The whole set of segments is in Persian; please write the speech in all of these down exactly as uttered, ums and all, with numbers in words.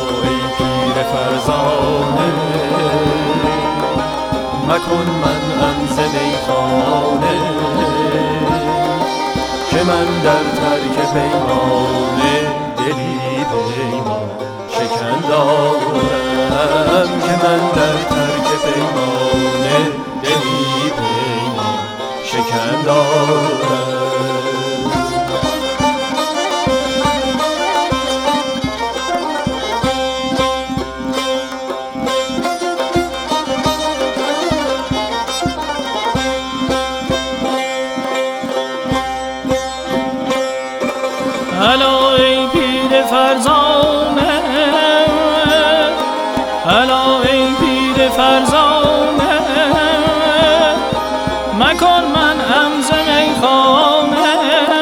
ای پیر فرزانه مکن منعم ز میخانه که من در ترک پیمانه دلی پیمان شکن دارم که من در ترک پیمانه دلی پیمان شکن دارم. هلا ای پیر فرزانه هلا ای پیر فرزانه مکن من عمز میخانه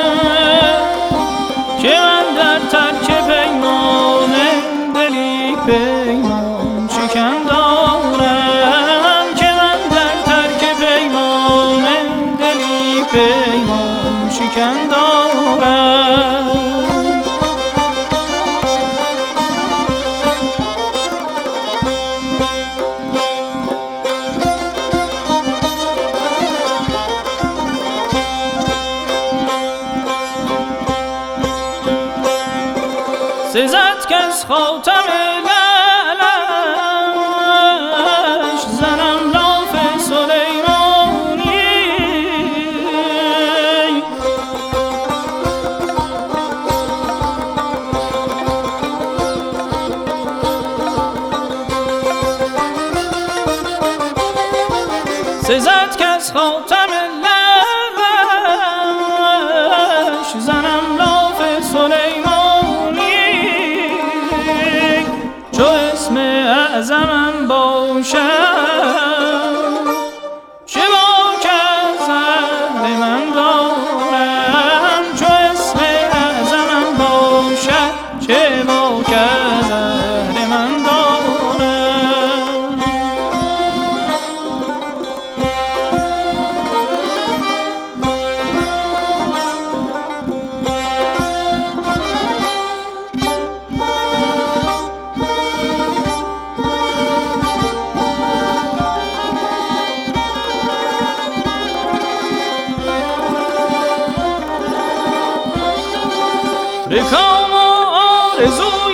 که من در ترک پیمانه دلی پیمان شکن دارم که من در ترک پیمانه دلی پیمان شکن دارم. سزد کس خاتم لعلش زنم لاف سلیمانی سزد کس خاتم لعلش زنم لاف سلیمانی اعظمم باشم چه باک از اهل من دارم چو اسم اعظمم باشم چه باک از اهل من دارم. رکام و آرزوی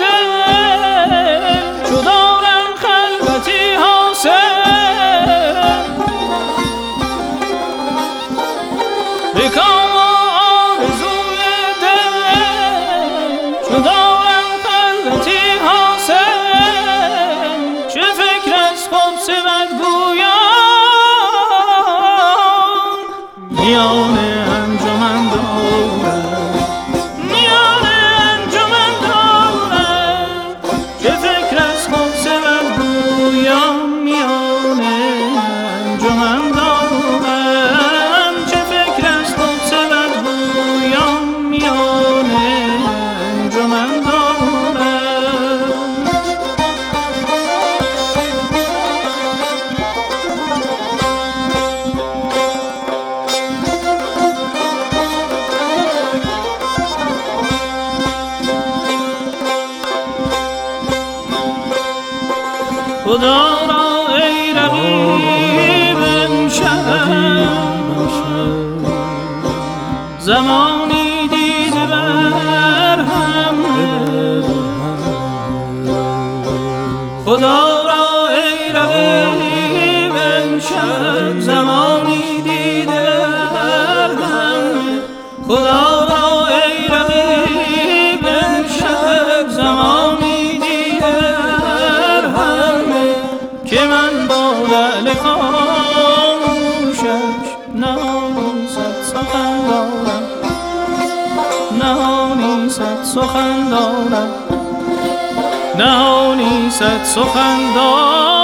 دل چو دارم خلوتی حاصل رکام و آرزوی دل چو دارم خلوتی حاصل چه فکر از خود سبد گویم میان انجمن دارم خدا را ای رقیب امشب زمانی دیده بر هم خدا را ای رقیب امشب زمانی دیده بر هم خدا را ای رقیب امشب زمانی دیده بر هم که من با لعل خاموشش نهانی صد سخن دارم نهانی صد سخن دارم نهانی صد سخن دارم.